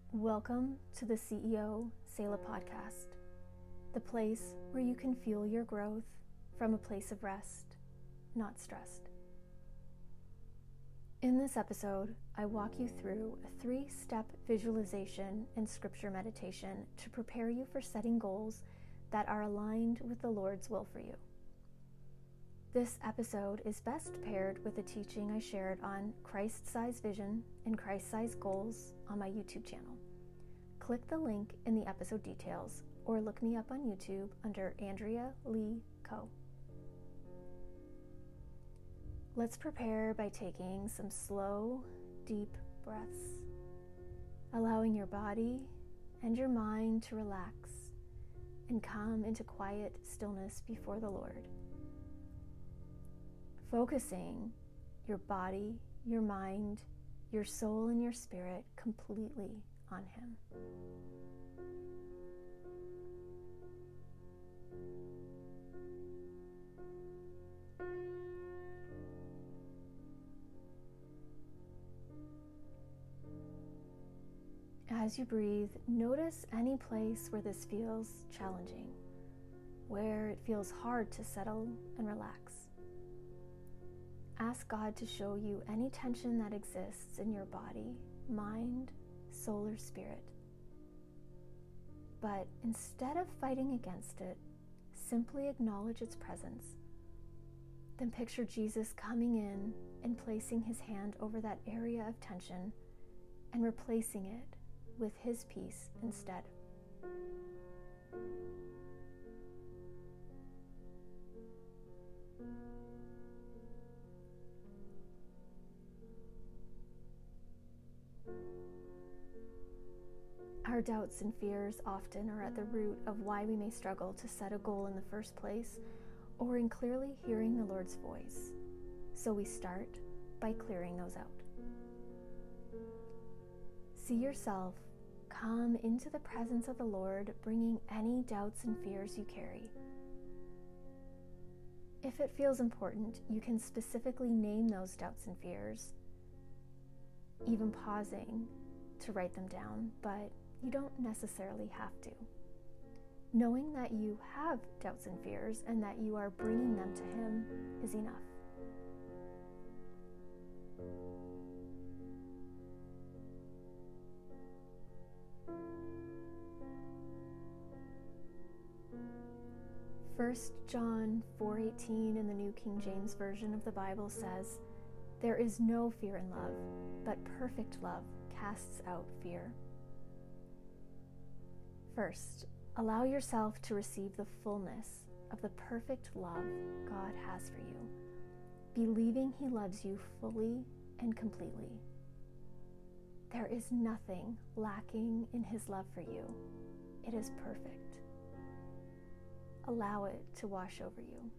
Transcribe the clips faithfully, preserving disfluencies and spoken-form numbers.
Welcome to the C E O Selah podcast, the place where you can fuel your growth from a place of rest, not stressed. In this episode, I walk you through a three-step visualization and scripture meditation to prepare you for setting goals that are aligned with the Lord's will for you. This episode is best paired with a teaching I shared on Christ-sized vision and Christ-sized goals on my YouTube channel. Click the link in the episode details or look me up on YouTube under Andrea Lee Co. Let's prepare by taking some slow, deep breaths, allowing your body and your mind to relax and come into quiet stillness before the Lord. Focusing your body, your mind, your soul, and your spirit completely on Him. As you breathe, notice any place where this feels challenging, where it feels hard to settle and relax. Ask God to show you any tension that exists in your body, mind, soul, or spirit. But instead of fighting against it, simply acknowledge its presence. Then picture Jesus coming in and placing His hand over that area of tension and replacing it with His peace instead. Our doubts and fears often are at the root of why we may struggle to set a goal in the first place, or in clearly hearing the Lord's voice. So we start by clearing those out. See yourself come into the presence of the Lord, bringing any doubts and fears you carry. If it feels important, you can specifically name those doubts and fears, even pausing to write them down, but you don't necessarily have to. Knowing that you have doubts and fears and that you are bringing them to Him is enough. First John four eighteen in the New King James Version of the Bible says, "There is no fear in love, but perfect love casts out fear." First, allow yourself to receive the fullness of the perfect love God has for you, believing He loves you fully and completely. There is nothing lacking in His love for you. It is perfect. Allow it to wash over you.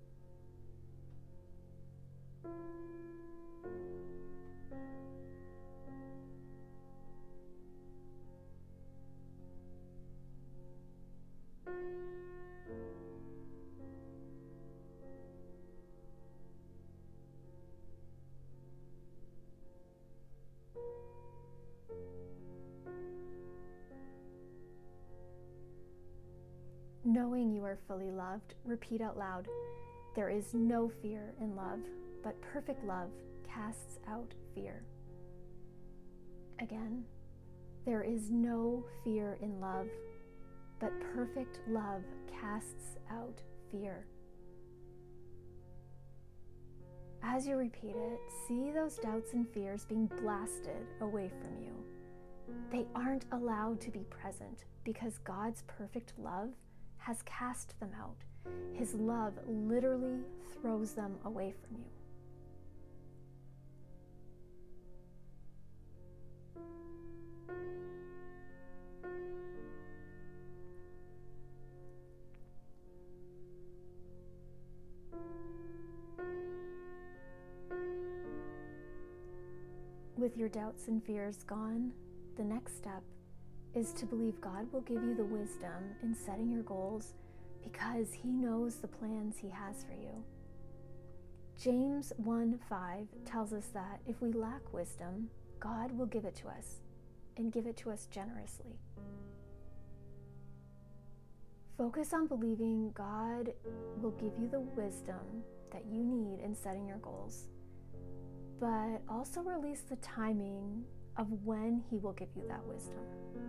Knowing you are fully loved, repeat out loud, "There is no fear in love, but perfect love casts out fear." Again, "There is no fear in love, but perfect love casts out fear." As you repeat it, see those doubts and fears being blasted away from you. They aren't allowed to be present because God's perfect love has cast them out. His love literally throws them away from you. With your doubts and fears gone, the next step is to believe God will give you the wisdom in setting your goals because He knows the plans He has for you. James one five tells us that if we lack wisdom, God will give it to us. and give it to us generously. Focus on believing God will give you the wisdom that you need in setting your goals, but also release the timing of when He will give you that wisdom.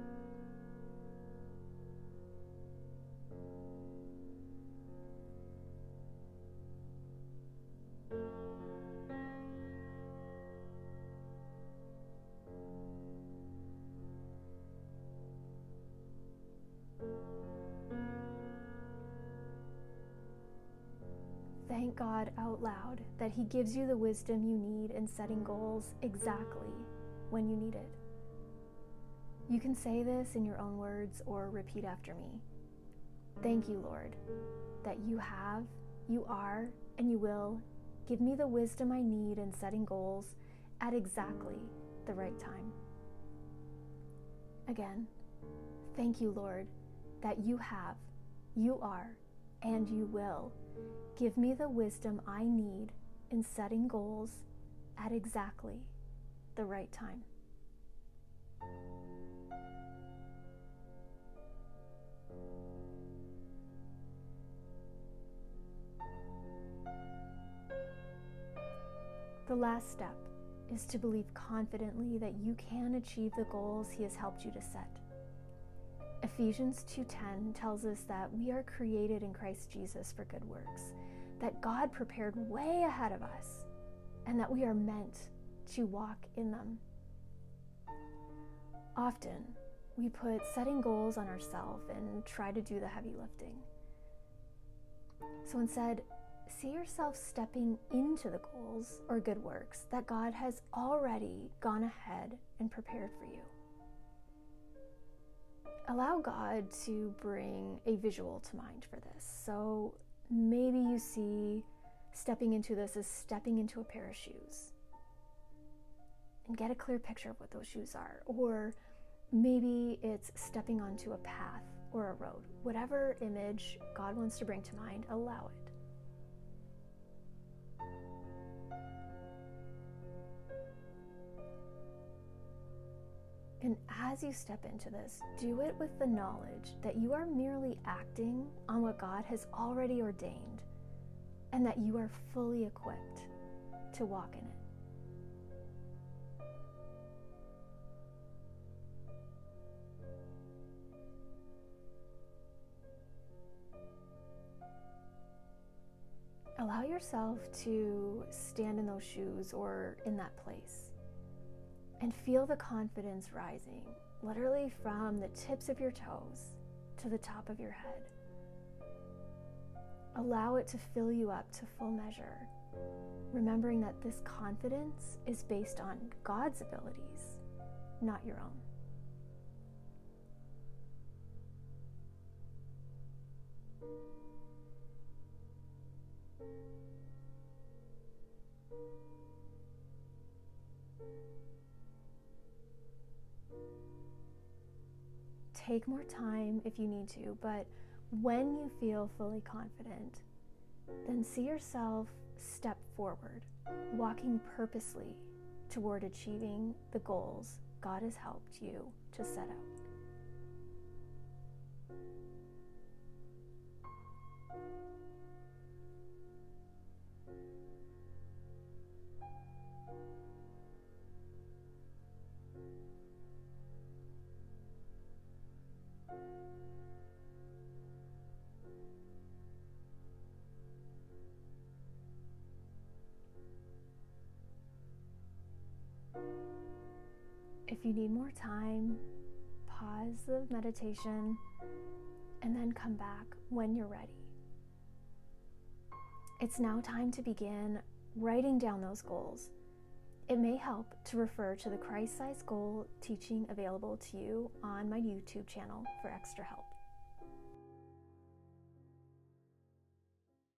Thank God out loud that He gives you the wisdom you need in setting goals exactly when you need it. You can say this in your own words or repeat after me. Thank you, Lord, that you have, you are, and you will give me the wisdom I need in setting goals at exactly the right time. Again, thank you, Lord, that you have, you are, and you will give me the wisdom I need in setting goals at exactly the right time. The last step is to believe confidently that you can achieve the goals He has helped you to set. Ephesians two ten tells us that we are created in Christ Jesus for good works, that God prepared way ahead of us, and that we are meant to walk in them. Often, we put setting goals on ourselves and try to do the heavy lifting. So instead, see yourself stepping into the goals or good works that God has already gone ahead and prepared for you. Allow God to bring a visual to mind for this. So maybe you see stepping into this as stepping into a pair of shoes. And get a clear picture of what those shoes are. Or maybe it's stepping onto a path or a road. Whatever image God wants to bring to mind, allow it. And as you step into this, do it with the knowledge that you are merely acting on what God has already ordained, and that you are fully equipped to walk in it. Allow yourself to stand in those shoes or in that place and feel the confidence rising, literally from the tips of your toes to the top of your head. Allow it to fill you up to full measure, remembering that this confidence is based on God's abilities, not your own. Take more time if you need to, but when you feel fully confident, then see yourself step forward, walking purposely toward achieving the goals God has helped you to set out. If you need more time, pause the meditation and then come back when you're ready. It's now time to begin writing down those goals. It may help to refer to the Christ-sized goal teaching available to you on my YouTube channel for extra help.